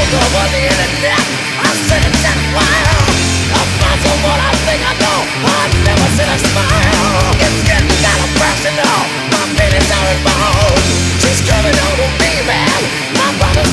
over the internet. I said it's that wild. I'm not so what I think I know. I've never seen a smile. It's getting kind of personal. My feelings are involved. She's coming over me.